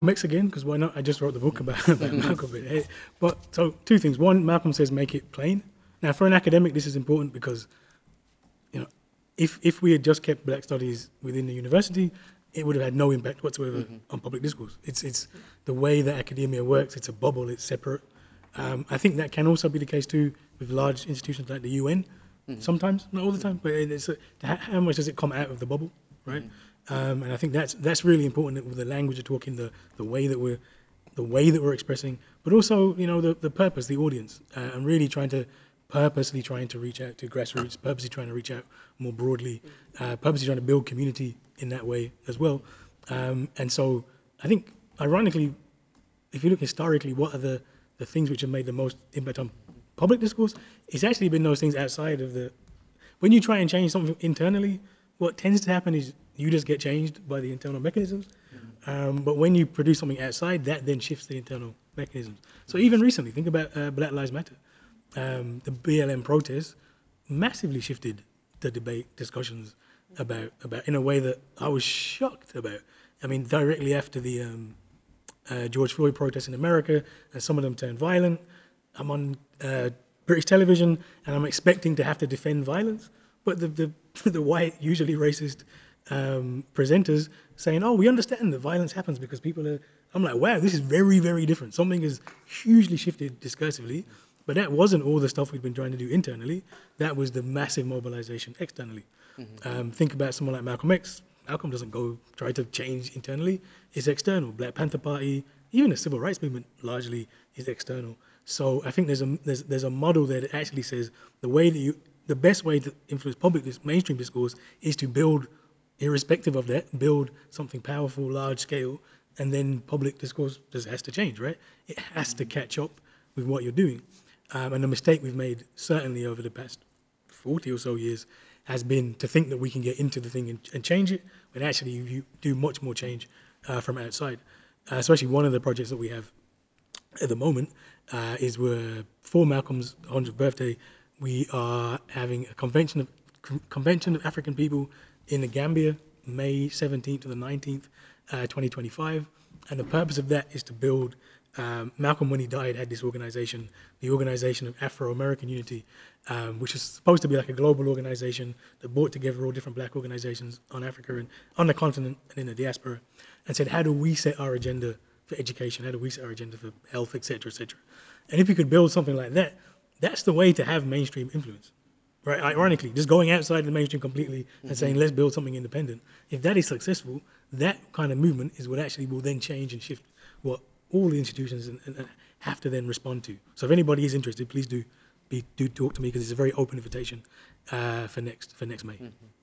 X again, because why not? I just wrote the book about Malcolm. But so two things. One, Malcolm says make it plain. Now, for an academic, this is important because you know, if we had just kept Black Studies within the university, it would have had no impact whatsoever on public discourse. It's the way that academia works. It's a bubble. It's separate. I think that can also be the case too with large institutions like the UN. Sometimes, not all the time, but how much does it come out of the bubble, right? And I think that's really important with the language we're talking, the way that we're expressing, but also the purpose, the audience, and really purposely trying to reach out to grassroots, purposely trying to reach out more broadly, purposely trying to build community in that way as well. And so I think, ironically, if you look historically, what are the things which have made the most impact on public discourse? It's actually been those things outside of the. When you try and change something internally, what tends to happen is you just get changed by the internal mechanisms. But when you produce something outside, that then shifts the internal mechanisms. So even recently, think about Black Lives Matter. The BLM protests massively shifted the debate discussions about in a way that I was shocked about. I mean, directly after the George Floyd protests in America, and some of them turned violent. I'm on British television, and I'm expecting to have to defend violence, but the white, usually racist presenters saying, "Oh, we understand that violence happens because people are." I'm like, wow, this is very, very different. Something has hugely shifted discursively, but that wasn't all the stuff we've been trying to do internally. That was the massive mobilization externally. Think about someone like Malcolm X. Malcolm doesn't go try to change internally; it's external. Black Panther Party, even the civil rights movement, largely is external. So I think there's a model there that actually says the best way to influence mainstream discourse is to build, irrespective of that, build something powerful, large scale, and then public discourse just has to change, right? It has to catch up with what you're doing. And the mistake we've made, certainly over the past 40 or so years, has been to think that we can get into the thing and change it, when actually you do much more change from outside. Especially one of the projects that we have at the moment is for Malcolm's 100th birthday, we are having a convention of African people in the Gambia, May 17th to the 19th, 2025. And the purpose of that is to build, Malcolm, when he died, had this organization, the Organization of Afro-American Unity, which is supposed to be like a global organization that brought together all different black organizations on Africa and on the continent and in the diaspora, and said, how do we set our agenda for education? How do we set our agenda for health, et cetera, et cetera? And if you could build something like that, that's the way to have mainstream influence, right? Ironically, just going outside the mainstream completely and saying, let's build something independent. If that is successful, that kind of movement is what actually will then change and shift what all the institutions and have to then respond to. So if anybody is interested, please do talk to me, because it's a very open invitation for next May.